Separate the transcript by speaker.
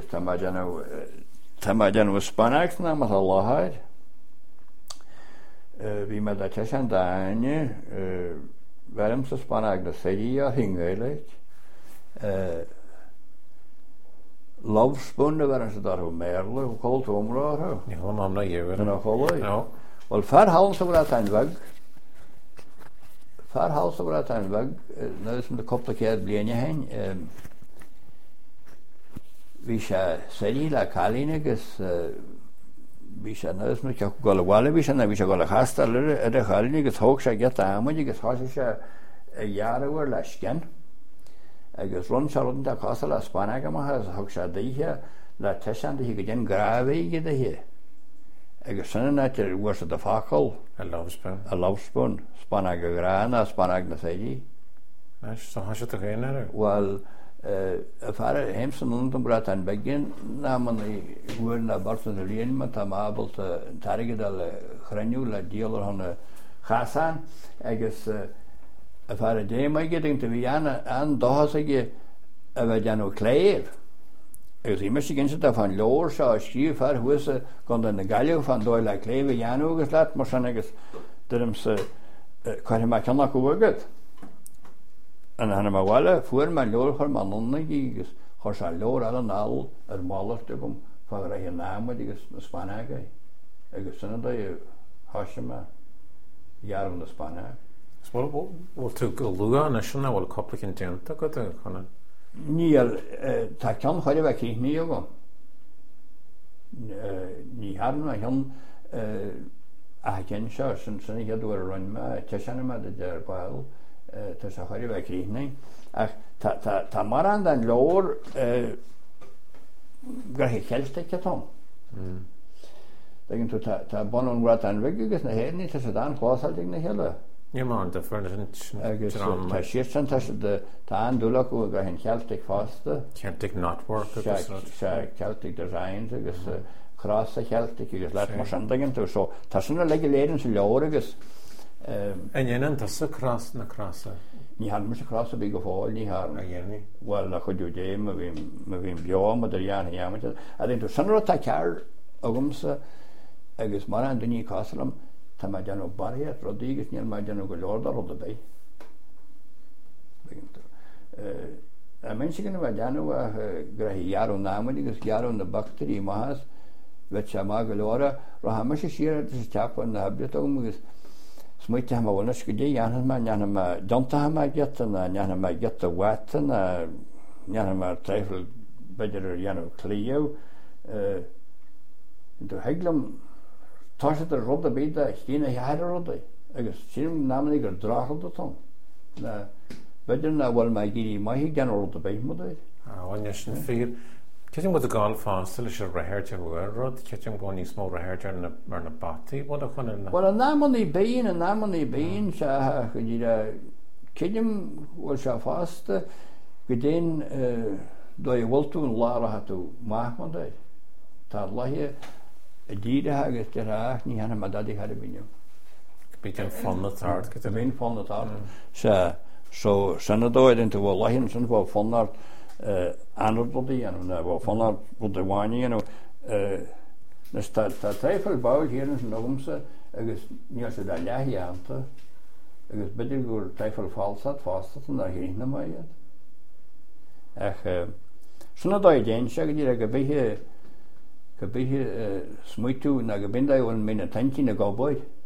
Speaker 1: tá má deanú Spanacht ná mat a láthid. Bhí me a teis an daine bhem sa Spanacht na saí a hingéileit. Lovespun bhar an sa darú merle ó choil tómrátha.
Speaker 2: Ní hol am na dhéir.
Speaker 1: Na choláid.
Speaker 2: No.
Speaker 1: Wel farhall sa bhra tain bhag. Farhall sa bhra tain bhag. Na is de coppla céad bliana hain. Bhí sé saí le chalín agus bhí sé na is go gohile bhí sé na bhí sé go le chastal a chalín agus thóg sé get amid agus thosa sé dhearúir le scin. Agus run searan de casa le Spanacht amachchas thug sé daithe le teisian hí go dén grábhaí go hí. Agus sanna náitir bhuair sa de fácail
Speaker 2: A
Speaker 1: lovespun Spanacht go grán a Spanacht na saí.
Speaker 2: So has it a géine?
Speaker 1: Well, a far heimsan an brat an begin ná man bhuair na barsan a líon man tá mábal tarigad le chreiniú le díalar hana chasan agus a far a dé mai geding te bhí an dáhas aige a bheith deanú cléir. Agus í me sé ginsa a fan leir se a scríú far thuasa gan na gaiileh fan dóil le cléh deanú agus leat mar san agus dum sa chuir me ceannach go bhagad. An hanna má bhile fuair me leor chuir manna agus chuir se leor eile náil ar málairte gom fá a hí námad agus na Spanacht agus sanna háise me dhearm na Spanacht.
Speaker 2: Bhil tú go luúán na sinna bhfuil coplacin déanta go chuna?
Speaker 1: Níl tá cean chuir bheith cíhníí go. Ní hána chean a cin seo sanna headú a roiinme teisina me de dear bail tá sa chuir bheith cíhníí. Ach tá mar an den leor gur hí cheilste tom. Daginn tú tá bonún bhrat an bhig agus na héirní tá sa dá chlásáilteigh na heile.
Speaker 2: Ní má de
Speaker 1: agus tá sian tá an dúla go gur hen cheilteigh fásta.
Speaker 2: Celtic Knotwork
Speaker 1: sé Celtic Designs agus chrása Celtic agus leit mar san daginn tú so tá sinna le léirann sa leor agus
Speaker 2: Dhéanaan tá sa crás na crasa?
Speaker 1: Ní han mar sa crasa bí go fáil ní har
Speaker 2: a dhéanaí?
Speaker 1: Well na chuidú dé a bhín beám a dhéana dhéamate a dén tú sanra tá cear agamsa agus mar an duní cásalam tá mai deanú barthe rodígus níl mai deanú go leordar rud a bé. A men si gan bheith deanú a gur hí gearú námad agus gearú na bacterí maithas bheit se má go leora ra ha mar sé siar sa teapáin na habit agam agus smuoite ha bhna go dé dhéanana me neanna donta ha geta na neanna me geta weta na neanna mar treifil beidir ar dhéanú clíú tú heaglam tá sé ar rud a bíad a chéna hear ruda agus sin námaí gur dráchad atá na beidir na bhfuil me géí maithí gan rud a béid mu é.
Speaker 2: Bhaine sin fír. Ceting bud a gáil fásta leis a rathirte bhfuil rud, ceting bú níos mó rathirte mar na batí, bud a chuna na...
Speaker 1: Well a námaí béin se go dtí cidim bhfuil se fásta go déon dó bhiltún lára tú máthman é. Tá láthe a díirithe agus deach ní hena dadí had a bhíú.
Speaker 2: Bí an fonna tart go
Speaker 1: bhíon fonna tart se so sanna dóid into bhfuil láhinn san bhil fannart anardí an bhil fannart bud a bháine tá tréfil báil híann san nógamsa agus níos a leithí ananta agus beidir gur tréfil fáilsad fásta na hína maiad. Ach sanna dóid déon se go dtí go bíthe smuitiú na go bindaíhfuil mí na taintí na gábáid.